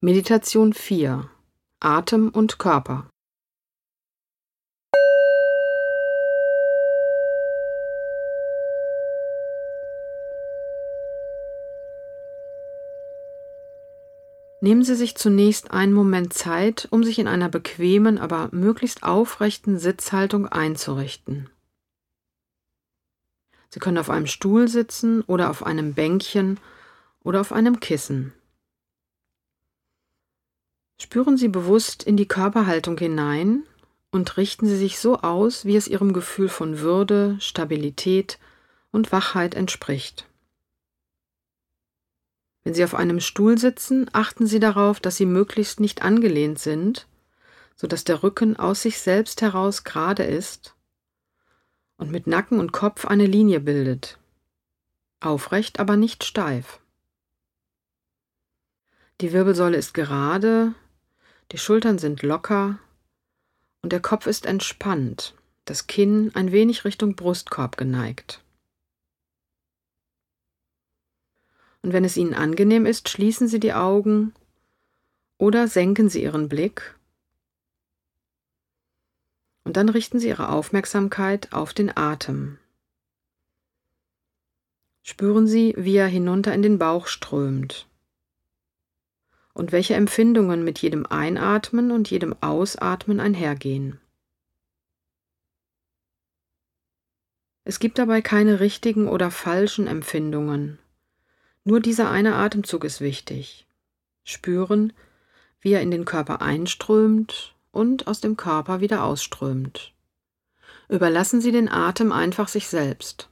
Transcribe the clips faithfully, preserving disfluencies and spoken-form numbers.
Meditation vier: Atem und Körper. Nehmen Sie sich zunächst einen Moment Zeit, um sich in einer bequemen, aber möglichst aufrechten Sitzhaltung einzurichten. Sie können auf einem Stuhl sitzen oder auf einem Bänkchen oder auf einem Kissen. Spüren Sie bewusst in die Körperhaltung hinein und richten Sie sich so aus, wie es Ihrem Gefühl von Würde, Stabilität und Wachheit entspricht. Wenn Sie auf einem Stuhl sitzen, achten Sie darauf, dass Sie möglichst nicht angelehnt sind, sodass der Rücken aus sich selbst heraus gerade ist und mit Nacken und Kopf eine Linie bildet. Aufrecht, aber nicht steif. Die Wirbelsäule ist gerade, die Schultern sind locker und der Kopf ist entspannt, das Kinn ein wenig Richtung Brustkorb geneigt. Und wenn es Ihnen angenehm ist, schließen Sie die Augen oder senken Sie Ihren Blick und dann richten Sie Ihre Aufmerksamkeit auf den Atem. Spüren Sie, wie er hinunter in den Bauch strömt und welche Empfindungen mit jedem Einatmen und jedem Ausatmen einhergehen. Es gibt dabei keine richtigen oder falschen Empfindungen. Nur dieser eine Atemzug ist wichtig. Spüren, wie er in den Körper einströmt und aus dem Körper wieder ausströmt. Überlassen Sie den Atem einfach sich selbst.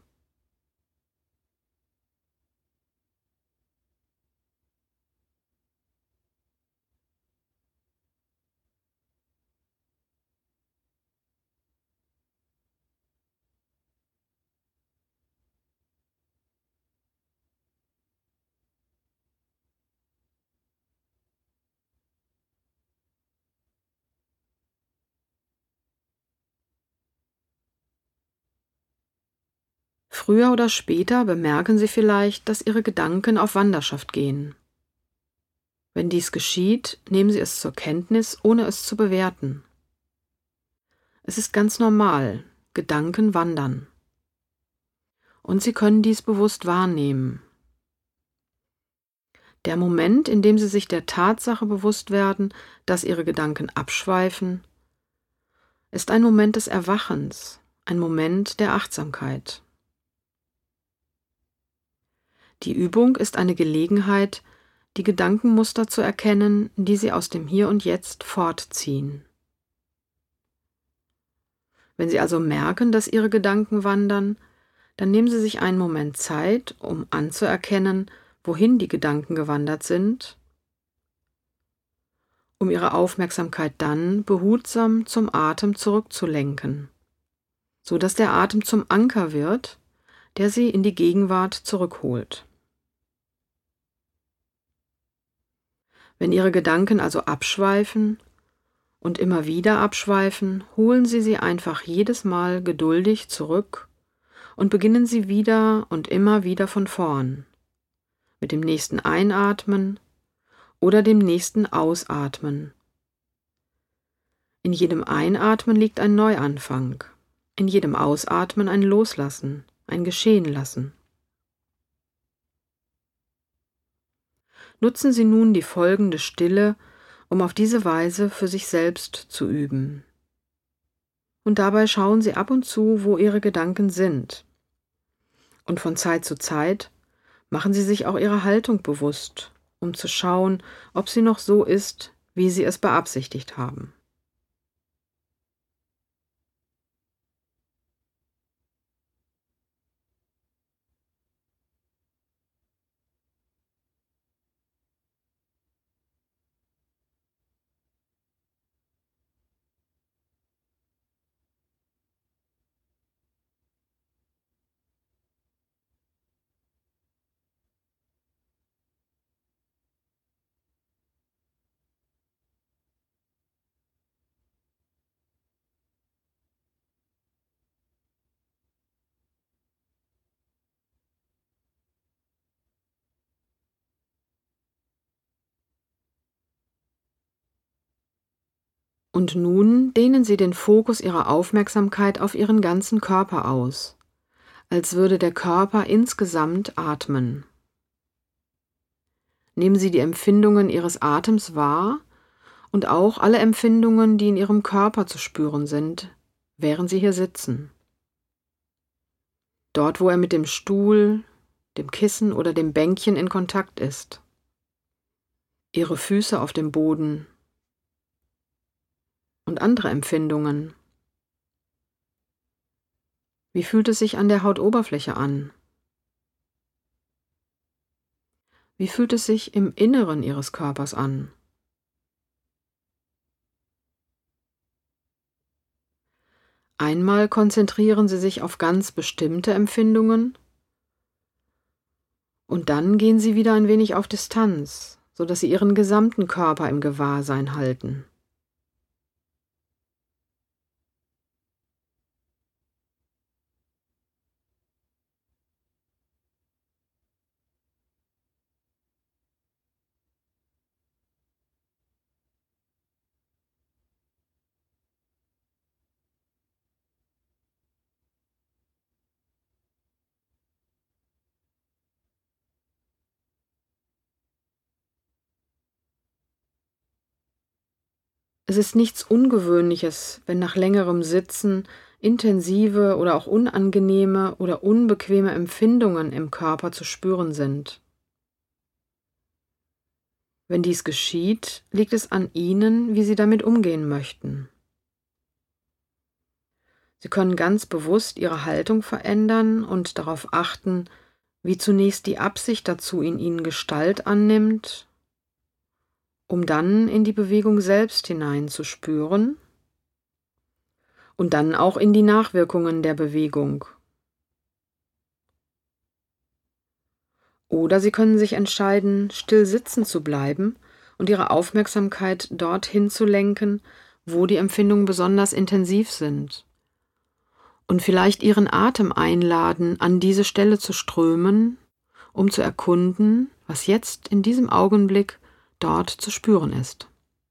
Früher oder später bemerken Sie vielleicht, dass Ihre Gedanken auf Wanderschaft gehen. Wenn dies geschieht, nehmen Sie es zur Kenntnis, ohne es zu bewerten. Es ist ganz normal, Gedanken wandern. Und Sie können dies bewusst wahrnehmen. Der Moment, in dem Sie sich der Tatsache bewusst werden, dass Ihre Gedanken abschweifen, ist ein Moment des Erwachens, ein Moment der Achtsamkeit. Die Übung ist eine Gelegenheit, die Gedankenmuster zu erkennen, die Sie aus dem Hier und Jetzt fortziehen. Wenn Sie also merken, dass Ihre Gedanken wandern, dann nehmen Sie sich einen Moment Zeit, um anzuerkennen, wohin die Gedanken gewandert sind, um Ihre Aufmerksamkeit dann behutsam zum Atem zurückzulenken, so dass der Atem zum Anker wird, der Sie in die Gegenwart zurückholt. Wenn Ihre Gedanken also abschweifen und immer wieder abschweifen, holen Sie sie einfach jedes Mal geduldig zurück und beginnen Sie wieder und immer wieder von vorn, mit dem nächsten Einatmen oder dem nächsten Ausatmen. In jedem Einatmen liegt ein Neuanfang, in jedem Ausatmen ein Loslassen, ein Geschehenlassen. Nutzen Sie nun die folgende Stille, um auf diese Weise für sich selbst zu üben. Und dabei schauen Sie ab und zu, wo Ihre Gedanken sind. Und von Zeit zu Zeit machen Sie sich auch Ihre Haltung bewusst, um zu schauen, ob sie noch so ist, wie Sie es beabsichtigt haben. Und nun dehnen Sie den Fokus Ihrer Aufmerksamkeit auf Ihren ganzen Körper aus, als würde der Körper insgesamt atmen. Nehmen Sie die Empfindungen Ihres Atems wahr und auch alle Empfindungen, die in Ihrem Körper zu spüren sind, während Sie hier sitzen. Dort, wo er mit dem Stuhl, dem Kissen oder dem Bänkchen in Kontakt ist. Ihre Füße auf dem Boden und andere Empfindungen. Wie fühlt es sich an der Hautoberfläche an? Wie fühlt es sich im Inneren Ihres Körpers an? Einmal konzentrieren Sie sich auf ganz bestimmte Empfindungen und dann gehen Sie wieder ein wenig auf Distanz, sodass Sie Ihren gesamten Körper im Gewahrsein halten. Es ist nichts Ungewöhnliches, wenn nach längerem Sitzen intensive oder auch unangenehme oder unbequeme Empfindungen im Körper zu spüren sind. Wenn dies geschieht, liegt es an Ihnen, wie Sie damit umgehen möchten. Sie können ganz bewusst Ihre Haltung verändern und darauf achten, wie zunächst die Absicht dazu in Ihnen Gestalt annimmt, um dann in die Bewegung selbst hineinzuspüren und dann auch in die Nachwirkungen der Bewegung. Oder Sie können sich entscheiden, still sitzen zu bleiben und Ihre Aufmerksamkeit dorthin zu lenken, wo die Empfindungen besonders intensiv sind. Und vielleicht Ihren Atem einladen, an diese Stelle zu strömen, um zu erkunden, was jetzt in diesem Augenblick dort zu spüren ist.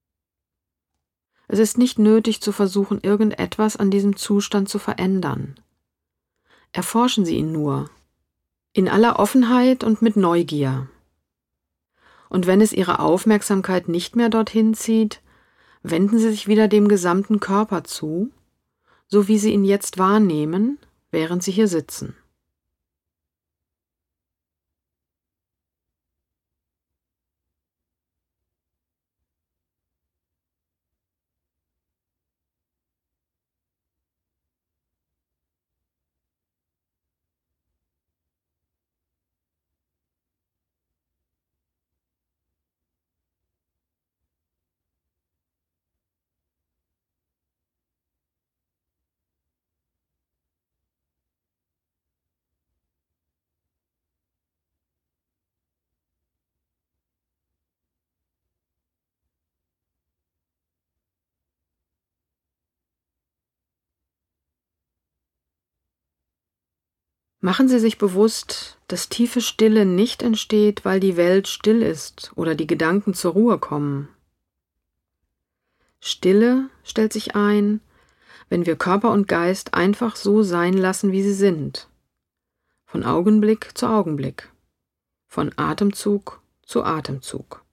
Es ist nicht nötig zu versuchen, irgendetwas an diesem Zustand zu verändern. Erforschen Sie ihn nur, in aller Offenheit und mit Neugier. Und wenn es Ihre Aufmerksamkeit nicht mehr dorthin zieht, wenden Sie sich wieder dem gesamten Körper zu, so wie Sie ihn jetzt wahrnehmen, während Sie hier sitzen. Machen Sie sich bewusst, dass tiefe Stille nicht entsteht, weil die Welt still ist oder die Gedanken zur Ruhe kommen. Stille stellt sich ein, wenn wir Körper und Geist einfach so sein lassen, wie sie sind. Von Augenblick zu Augenblick, von Atemzug zu Atemzug.